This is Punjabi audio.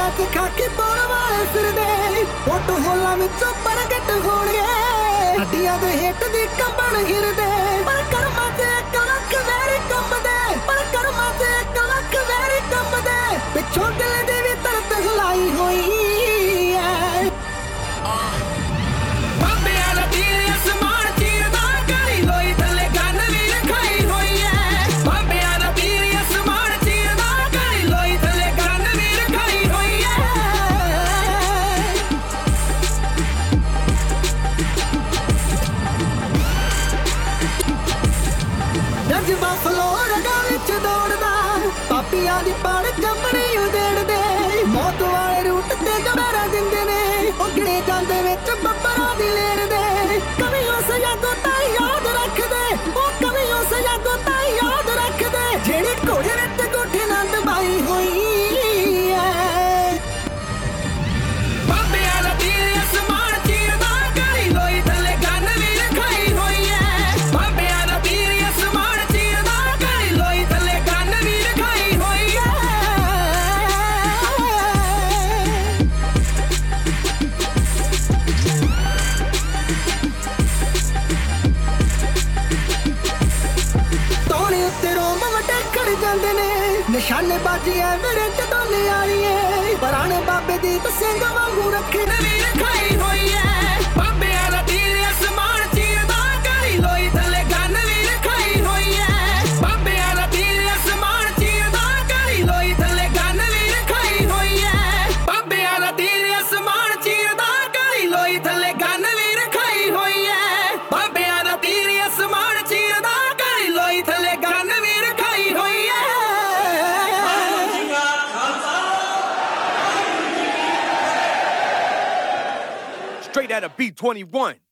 ਬਾਬਿਆਂ ਚ ਖਾਕੀ ਪਾਉਣ ਵਾਲੇ ਫਿਰਦੇ ਫੋਟੋ ਹੋਲਾਂ ਵਿੱਚੋਂ ਪ੍ਰਗਟ ਹੋਣਗੇ ਹੱਡੀਆਂ ਦੇ ਹੇਠ ਦੀ ਕੰਬਣ ਹਿਰਦੇ ਪਰ ਕਰਮਾਂ ਚ ਇੱਕ ਲੱਖ ਵੈਰੀ ਕੰਬਦੇ ਪਰ ਕਰਮਾਂ ਚ ਇੱਕ ਲੱਖ ਵੈਰੀ ਕੰਬਦੇ ਪਿੱਛੋਂ ਦਿਲ ਦੀ ਵੀ ਤਰਤ ਹਿਲਾਈ ਹੋਈ ਐ ਬਾਬਿਆਂ ਦਾ ਤੀਰ ਅਸਮਾਨ ਚੀਰਦਾ ਕਰੀ ਲੋਈ ਥੱਲੇ ਗੰਨ ਵੀ ਰਖਾਈ ਹੋਈ ਐ ਬਾਬਿਆਂ ਦਾ ਤੀਰ ਅਸਮਾਨ ਚੀਰਦਾ ਕਰੀ ਲੋਈ ਥੱਲੇ ਗੰਨ ਵੀ ਰਖਾਈ ਹੋਈ ਐ ਜਜ਼ਬਾ ਫਲੋ ਰਗਾਂ ਵਿੱਚ ਦੌੜਦਾ ਪਾਪੀਆਂ ਦੀ ਪਾੜ ਕੰਬਣੀ ਉਦੇੜਦੇ ਮੌਤ ਵਾਲੇ ਰੂਟ ਤੇ ਗਵਾਰਾ ਦਿੰਦੇ ਨੇ ਉੱਗਣੇ ਜਾਂਦੇ ਵਿੱਚ ਬੱਬਰਾਂ ਦੀ ਲੇਰ ਦੇ ਕਵੀ ਉਸ ਯਾਦੋਂ ਤਾਂ ਯਾਦ ਰੱਖਦੇ ਉਹ ਕਵੀ ਉਸ ਯਾਦੋਂ ਤਾਂ ਯਾਦ ਰੱਖਦੇ ਜਿਹੜੀ ਘੋੜੇ ਵਿੱਚ ਗੁੱਠੇ ਨਾਲ ਦਬਾਈ ਹੋਈ ਐ ਬਾਬਿਆਂ ਦਾ ਤੀਰ ਅਸਮਾਨ ਚੀਰਦਾ ਕਰੀ ਲੋਈ ਥੱਲੇ ਗੰਨ ਵੀ ਰਖਾਈ ਹੋਈ ਐ ਬਾਬਿਆਂ ਦਾ ਤੀਰ ਅਸਮਾਨ ਚੀਰਦਾ ਕਰੀ ਲੋਈ ਥੱਲੇ ਗੰਨ ਵੀ ਰਖਾਈ ਹੋਈ ਐ ਤੋਣੇ ਉੱਤੇ ਰੋਮ ਵਟੇ ਖੜ ਜਾਂਦੇ ਨੇ ਨਿਸ਼ਾਨੇ ਬਾਜੀਆਂ ਮੇਰੇ ਚ ਦੋਨੇ ਆਈਏ ਪੁਰਾਣੇ ਬਾਬੇ ਦੀ ਸਿੰਘ ਵਾਂਗੂ ਰੱਖੇ ਨਵੀਂ ਰਖਾਈ ਹੋਈ ਐ ਬਾਬਿਆਂ ਦਾ ਤੀਰ ਅਸਮਾਨ ਚੀਰਦਾ ਕਰੀ ਲੋਈ ਥੱਲੇ ਗੰਨ ਵੀ ਰਖਾਈ ਹੋਈ ਐ ਬਾਬਿਆਂ ਦਾ ਤੀਰ ਅਸਮਾਨ ਚੀਰਦਾ ਕਰੀ ਲੋਈ ਥੱਲੇ ਗੰਨ ਵੀ ਰਖਾਈ ਹੋਈ ਐ ਬਾਬਿਆਂ ਦਾ ਤੀਰ ਅਸਮਾਨ ਚੀਰਦਾ ਕਰੀ ਲੋਈ ਥੱਲੇ ਗੰਨ ਵੀ ਰਖਾਈ ਹੋਈ ਐ ਬਾਬਿਆਂ ਦਾ ਤੀਰ ਅਸਮਾਨ ਚੀਰਦਾ ਕਰੀ ਲੋਈ ਥੱਲੇ ਗੰਨ ਵੀ ਰਖਾਈ ਹੋਈ ਐ Straight out of B-21.